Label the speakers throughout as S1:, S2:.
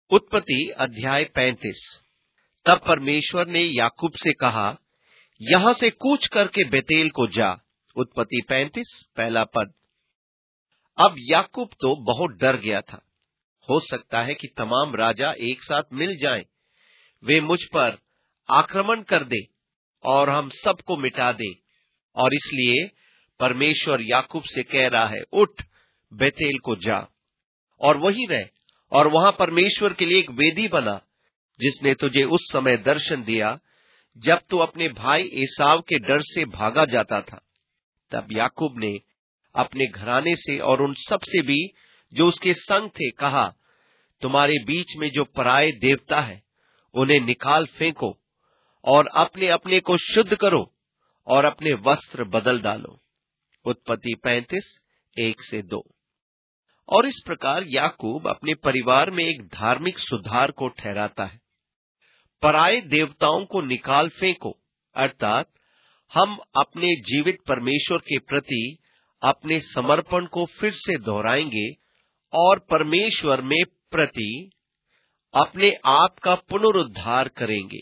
S1: उत्पत्ति अध्याय 35। तब परमेश्वर ने याकूब से कहा, यहां से कूच करके बेतेल को जा। उत्पत्ति 35 पहला पद। अब याकूब तो बहुत डर गया था। हो सकता है कि तमाम राजा एक साथ मिल जाएं, वे मुझ पर आक्रमण कर दे और हम सबको मिटा दें। और इसलिए परमेश्वर याकूब से कह रहा है, उठ, बेतेल को जा और वहीं रह, और वहां परमेश्वर के लिए एक वेदी बना, जिसने तुझे उस समय दर्शन दिया जब तू अपने भाई एसाव के डर से भागा जाता था। तब याकूब ने अपने घराने से और उन सब से भी जो उसके संग थे कहा, तुम्हारे बीच में जो पराये देवता है उन्हें निकाल फेंको और अपने अपने को शुद्ध करो और अपने वस्त्र बदल डालो। उत्पत्ति 35 1-2। और इस प्रकार याकूब अपने परिवार में एक धार्मिक सुधार को ठहराता है। पराये देवताओं को निकाल फेंको, अर्थात हम अपने जीवित परमेश्वर के प्रति अपने समर्पण को फिर से दोहराएंगे और परमेश्वर में प्रति अपने आप का पुनरुद्धार करेंगे।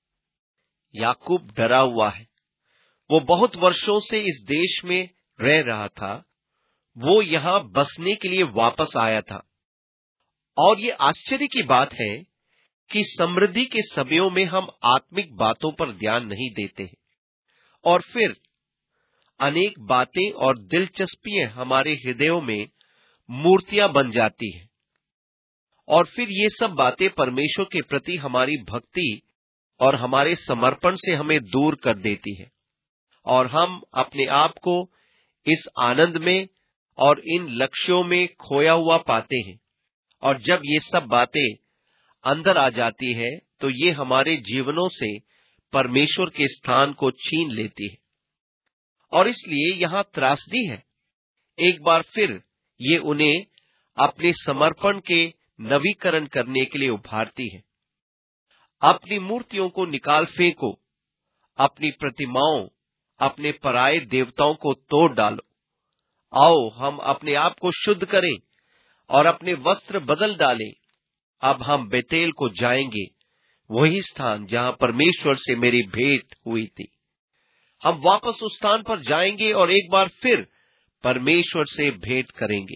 S1: याकूब डरा हुआ है। वो बहुत वर्षों से इस देश में रह रहा था। वो यहां बसने के लिए वापस आया था। और ये आश्चर्य की बात है कि समृद्धि के समयों में हम आत्मिक बातों पर ध्यान नहीं देते हैं, और फिर अनेक बातें और दिलचस्पियां हमारे हृदयों में मूर्तियां बन जाती हैं, और फिर ये सब बातें परमेश्वर के प्रति हमारी भक्ति और हमारे समर्पण से हमें दूर कर देती है, और हम अपने आप को इस आनंद में और इन लक्ष्यों में खोया हुआ पाते हैं। और जब ये सब बातें अंदर आ जाती है तो ये हमारे जीवनों से परमेश्वर के स्थान को छीन लेती है, और इसलिए यहां त्रासदी है। एक बार फिर ये उन्हें अपने समर्पण के नवीकरण करने के लिए उभारती है। अपनी मूर्तियों को निकाल फेंको, अपनी प्रतिमाओं, अपने पराये देवताओं को तोड़ डालो। आओ हम अपने आप को शुद्ध करें और अपने वस्त्र बदल डालें। अब हम बेतेल को जाएंगे, वही स्थान जहां परमेश्वर से मेरी भेंट हुई थी। हम वापस उस स्थान पर जाएंगे और एक बार फिर परमेश्वर से भेंट करेंगे।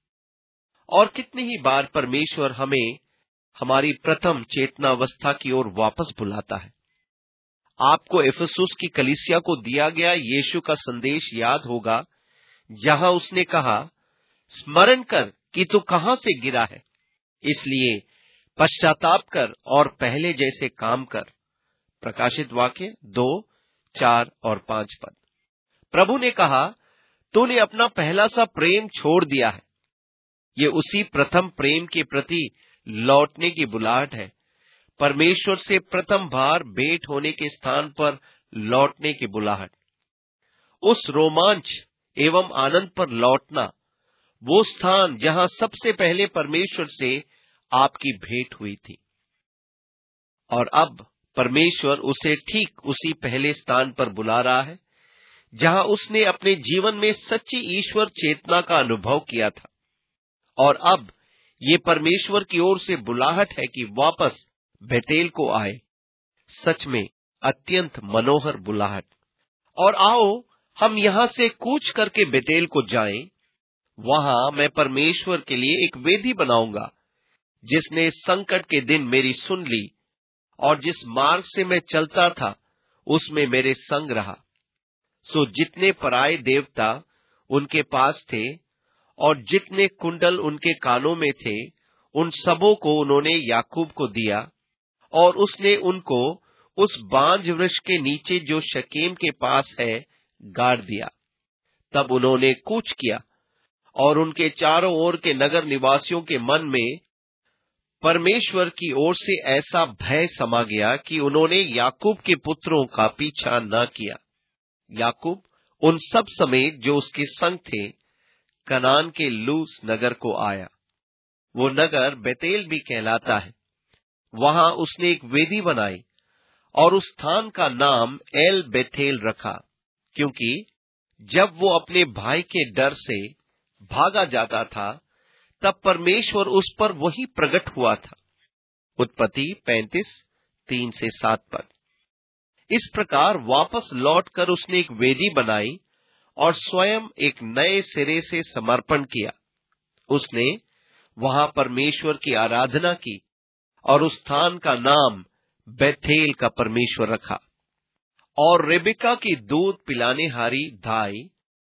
S1: और कितनी ही बार परमेश्वर हमें हमारी प्रथम चेतनावस्था की ओर वापस बुलाता है। आपको इफिसुस की कलीसिया को दिया गया यीशु का संदेश याद होगा, जहां उसने कहा, स्मरण कर कि तू कहां से गिरा है, इसलिए पश्चाताप कर और पहले जैसे काम कर। प्रकाशित वाक्य 2:4-5 पद। प्रभु ने कहा, तूने अपना पहला सा प्रेम छोड़ दिया है। ये उसी प्रथम प्रेम के प्रति लौटने की बुलाहट है। परमेश्वर से प्रथम बार भेंट होने के स्थान पर लौटने की बुलाहट, उस रोमांच एवं आनंद पर लौटना, वो स्थान जहां सबसे पहले परमेश्वर से आपकी भेंट हुई थी। और अब परमेश्वर उसे ठीक उसी पहले स्थान पर बुला रहा है जहां उसने अपने जीवन में सच्ची ईश्वर चेतना का अनुभव किया था। और अब ये परमेश्वर की ओर से बुलाहट है कि वापस बेतेल को आए। सच में अत्यंत मनोहर बुलाहट। और आओ हम यहां से कूच करके बेतेल को जाएं। वहां मैं परमेश्वर के लिए एक वेदी बनाऊंगा, जिसने संकट के दिन मेरी सुन ली और जिस मार्ग से मैं चलता था उसमें मेरे संग रहा। सो जितने पराये देवता उनके पास थे और जितने कुंडल उनके कानों में थे, उन सबों को उन्होंने याकूब को दिया, और उसने उनको उस बांज वृक्ष के नीचे जो शकेम के पास है गाड़ दिया। तब उन्होंने कूच किया, और उनके चारों ओर के नगर निवासियों के मन में परमेश्वर की ओर से ऐसा भय समा गया कि उन्होंने याकूब के पुत्रों का पीछा न किया। याकूब उन सब समेत जो उसके संग थे कनान के लूस नगर को आया। वो नगर बेतेल भी कहलाता है। वहां उसने एक वेदी बनाई और उस स्थान का नाम एल बेथेल रखा, क्योंकि जब वो अपने भाई के डर से भागा जाता था तब परमेश्वर उस पर वही प्रकट हुआ था। उत्पत्ति 35, 3-7 पद। इस प्रकार वापस लौटकर उसने एक वेदी बनाई और स्वयं एक नए सिरे से समर्पण किया। उसने वहां परमेश्वर की आराधना की और उस स्थान का नाम बेथेल का परमेश्वर रखा। और रेबेका की दूध पिलाने हारी दाई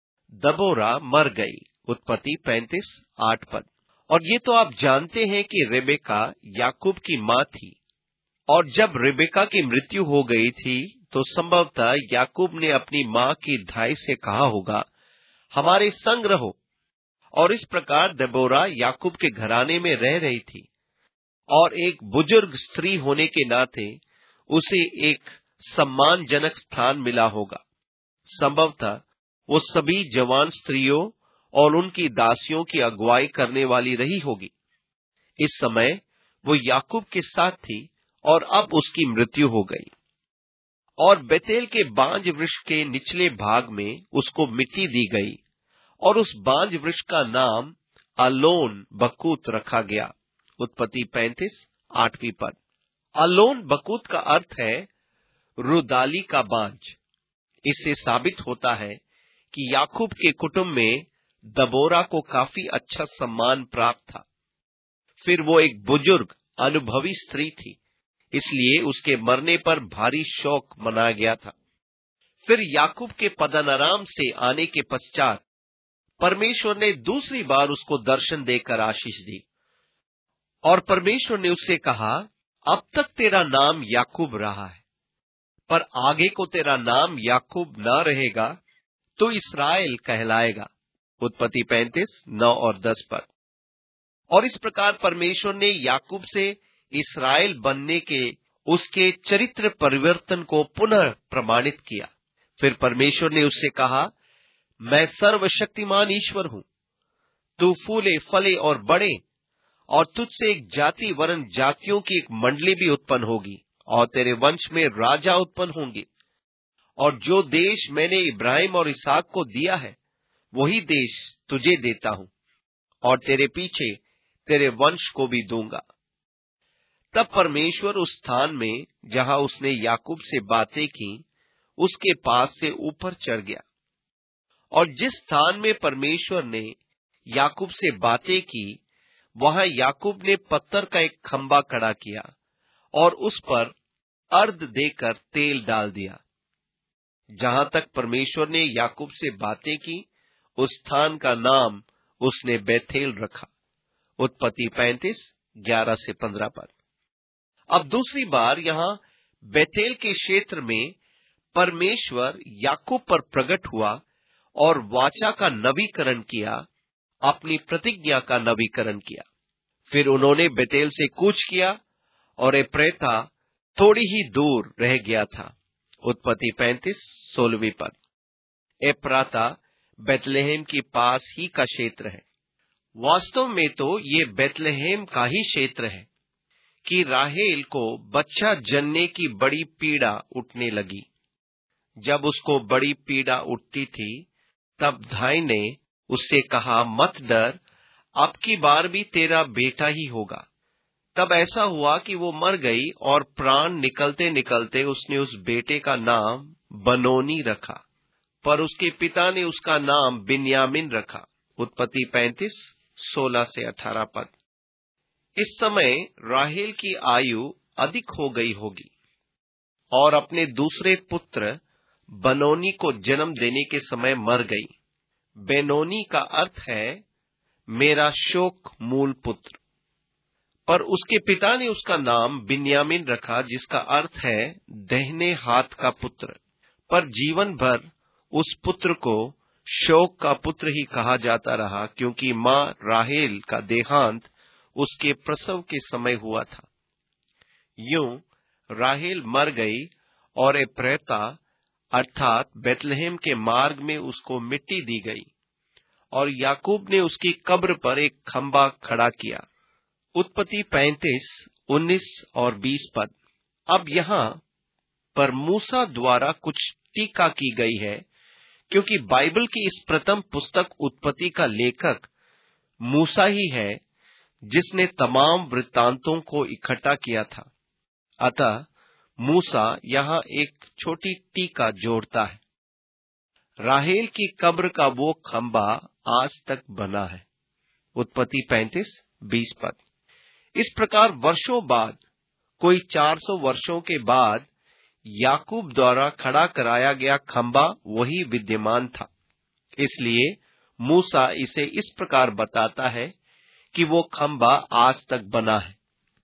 S1: दबोरा मर गई। उत्पत्ति 35, 8 पद। और ये तो आप जानते हैं कि रेबेका याकूब की मां थी, और जब रेबेका की मृत्यु हो गई थी तो संभवतः याकूब ने अपनी मां की दाई से कहा होगा, हमारे संग रहो। और इस प्रकार दबोरा याकूब के घराने में रह रही थी, और एक बुजुर्ग स्त्री होने के नाते उसे एक सम्मानजनक स्थान मिला होगा। संभवतः वो सभी जवान स्त्रियों और उनकी दासियों की अगुवाई करने वाली रही होगी। इस समय वो याकूब के साथ थी और अब उसकी मृत्यु हो गई। और बेतेल के बांज वृक्ष के निचले भाग में उसको मिट्टी दी गई, और उस बांज वृक्ष का नाम अलोन बकूत रखा गया। उत्पत्ति 35, 8वीं पद। अलोन बकूत का अर्थ है रुदाली का बांज। इससे साबित होता है कि याकूब के कुटुंब में दबोरा को काफी अच्छा सम्मान प्राप्त था। फिर वो एक बुजुर्ग अनुभवी स्त्री थी, इसलिए उसके मरने पर भारी शोक मनाया गया था। फिर याकूब के पद्दनराम से आने के पश्चात परमेश्वर ने दूसरी बार उसको दर्शन देकर आशीष दी, और परमेश्वर ने उससे कहा, अब तक तेरा नाम याकूब रहा है, पर आगे को तेरा नाम याकूब न रहेगा, तो इस्राएल कहलाएगा। उत्पत्ति 35, 9 और 10 पद। और इस प्रकार परमेश्वर ने याकूब से इस्राएल बनने के उसके चरित्र परिवर्तन को पुनः प्रमाणित किया। फिर परमेश्वर ने उससे कहा, मैं सर्वशक्तिमान ईश्वर हूं, तू फूले फले और बढ़े, और तुझसे एक जाति वरन जातियों की एक मंडली भी उत्पन्न होगी, और तेरे वंश में राजा उत्पन्न होंगे। और जो देश मैंने इब्राहिम और इसहाक को दिया है, वही देश तुझे देता हूं, और तेरे पीछे तेरे वंश को भी दूंगा। तब परमेश्वर उस स्थान में जहां उसने याकूब से बातें की, उसके पास से ऊपर चढ़ गया। और जिस स्थान में परमेश्वर ने याकूब से बातें की, वहां याकूब ने पत्थर का एक खंबा खड़ा किया और उस पर अर्ध देकर तेल डाल दिया। जहां तक परमेश्वर ने याकूब से बातें की, उस स्थान का नाम उसने बेथेल रखा। उत्पत्ति 35, 11-15 पद। अब दूसरी बार यहां बेथेल के क्षेत्र में परमेश्वर याकूब पर प्रकट हुआ और वाचा का नवीकरण किया, अपनी प्रतिज्ञा का नवीकरण किया। फिर उन्होंने बेतेल से कूच किया, और एप्रेता थोड़ी ही दूर रह गया था। उत्पत्ति 35, 16वीं पद। एप्राता बेतलेहम के पास ही का क्षेत्र है। वास्तव में तो ये बेतलेहम का ही क्षेत्र है कि राहेल को बच्चा जनने की बड़ी पीड़ा उठने लगी। जब उसको बड़ी पीड़ा उठती थी, तब धाई ने उससे कहा, मत डर, अब की बार भी तेरा बेटा ही होगा। तब ऐसा हुआ कि वो मर गई, और प्राण निकलते निकलते उसने उस बेटे का नाम बनोनी रखा, पर उसके पिता ने उसका नाम बिन्यामीन रखा। उत्पत्ति 35, 16-18 पद। इस समय राहेल की आयु अधिक हो गई होगी, और अपने दूसरे पुत्र बनोनी को जन्म देने के समय मर गई। बेनोनी का अर्थ है मेरा शोक मूल पुत्र, पर उसके पिता ने उसका नाम बिन्यामीन रखा, जिसका अर्थ है दाहिने हाथ का पुत्र। पर जीवन भर उस पुत्र को शोक का पुत्र ही कहा जाता रहा, क्योंकि मां राहेल का देहांत उसके प्रसव के समय हुआ था। यूं राहेल मर गई, और एप्रेता अर्थात बेतलेहम के मार्ग में उसको मिट्टी दी गई, और याकूब ने उसकी कब्र पर एक खंबा खड़ा किया। उत्पत्ति 35, 19 और 20 पद। अब यहाँ पर मूसा द्वारा कुछ टीका की गई है, क्योंकि बाइबल की इस प्रथम पुस्तक उत्पत्ति का लेखक मूसा ही है, जिसने तमाम वृत्तांतों को इकट्ठा किया था। अतः मूसा यहाँ एक छोटी टीका जोड़ता है। राहेल की कब्र का वो खंबा आज तक बना है। उत्पत्ति 35:20 पद। इस प्रकार वर्षों बाद, कोई 400 वर्षों के बाद, याकूब द्वारा खड़ा कराया गया खंबा वही विद्यमान था। इसलिए मूसा इसे इस प्रकार बताता है कि वो खंबा आज तक बना है।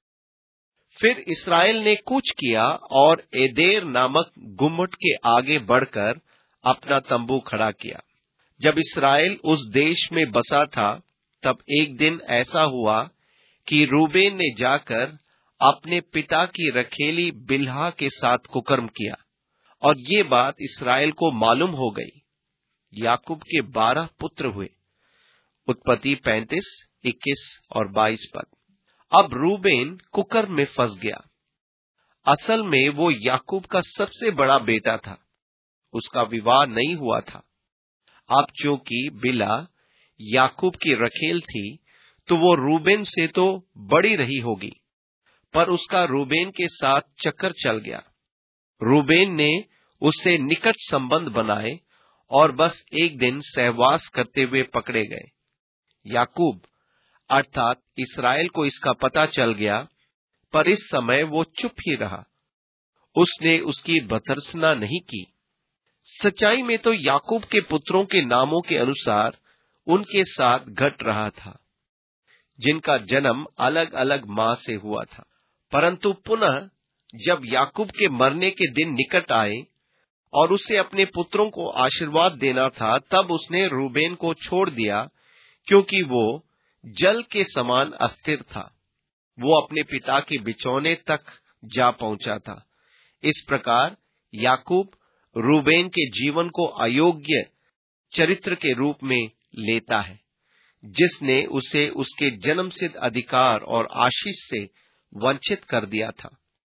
S1: फिर इस्राएल ने कूच किया और एदेर नामक गुम्मट के आगे बढ़कर अपना तंबू खड़ा किया। जब इस्राएल उस देश में बसा था, तब एक दिन ऐसा हुआ कि रूबेन ने जाकर अपने पिता की रखेली बिल्हा के साथ कुकर्म किया, और ये बात इस्राएल को मालूम हो गई। याकूब के 12 पुत्र हुए। उत्पत्ति 35, 21 और 22 पद। अब रूबेन कुकर्म में फंस गया। असल में वो याकूब का सबसे बड़ा बेटा था। उसका विवाह नहीं हुआ था। अब चूंकि बिल्हा याकूब की रखेल थी, तो वो रूबेन से तो बड़ी रही होगी, पर उसका रूबेन के साथ चक्कर चल गया। रूबेन ने उससे निकट संबंध बनाए और बस एक दिन सहवास करते हुए पकड़े गए। याकूब अर्थात इस्राएल को इसका पता चल गया, पर इस समय वो चुप ही रहा। उसने उसकी भर्त्सना नहीं की। सच्चाई में तो याकूब के पुत्रों के नामों के अनुसार उनके साथ घट रहा था, जिनका जन्म अलग अलग मां से हुआ था। परंतु पुनः जब याकूब के मरने के दिन निकट आए और उसे अपने पुत्रों को आशीर्वाद देना था, तब उसने रूबेन को छोड़ दिया, क्योंकि वो जल के समान अस्थिर था। वो अपने पिता के बिछौने तक जा पहुंचा था। इस प्रकार याकूब रूबेन के जीवन को अयोग्य चरित्र के रूप में लेता है, जिसने उसे उसके जन्मसिद्ध अधिकार और आशीष से वंचित कर दिया था।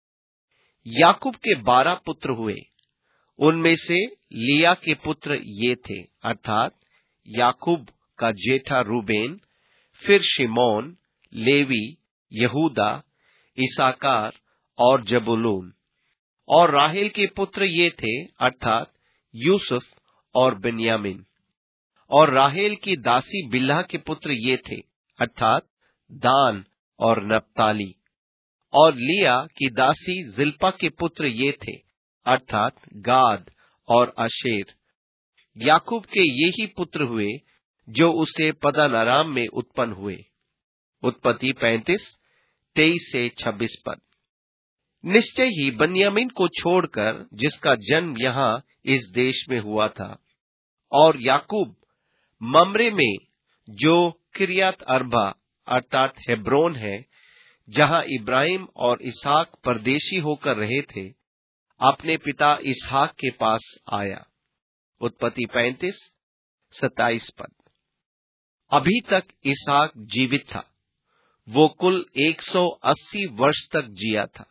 S1: याकूब के 12 पुत्र हुए। उनमें से लिया के पुत्र ये थे, अर्थात याकूब का जेठा रूबेन, फिर शिमोन, लेवी, यहूदा, इसाकार और जबूलून। और राहेल के पुत्र ये थे, अर्थात यूसुफ और बिन्यामीन। और राहेल की दासी बिल्हा के पुत्र ये थे, अर्थात दान और नप्ताली। और लिया की दासी जिल्पा के पुत्र ये थे, अर्थात गाद और आशेर। याकूब के ये ही पुत्र हुए जो उसे पद्दनराम में उत्पन्न हुए। उत्पत्ति 35, 23 से 26 पद। निश्चय ही बन्यामीन को छोड़कर, जिसका जन्म यहाँ इस देश में हुआ था, और याकूब ममरे में, जो किरियत अर्बा अर्थात हेब्रोन है, जहां इब्राहिम और इसहाक परदेशी होकर रहे थे, अपने पिता इसहाक के पास आया। उत्पत्ति 35, 27 पद। अभी तक इसहाक जीवित था। वो कुल 180 वर्ष तक जिया था।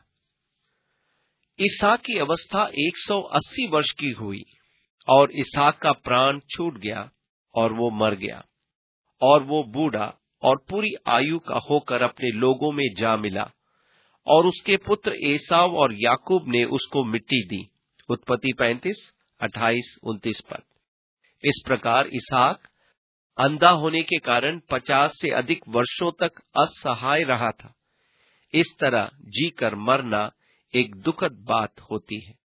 S1: इसहाक की अवस्था 180 वर्ष की हुई और इसहाक का प्राण छूट गया और वो मर गया, और वो बूढ़ा और पूरी आयु का होकर अपने लोगों में जा मिला, और उसके पुत्र एसाव और याकूब ने उसको मिट्टी दी। उत्पत्ति 35, 28, 29 पद। इस प्रकार इसहाक अंधा होने के कारण 50 से अधिक वर्षों तक असहाय रहा था। इस तरह जीकर मरना एक दुखद बात होती है।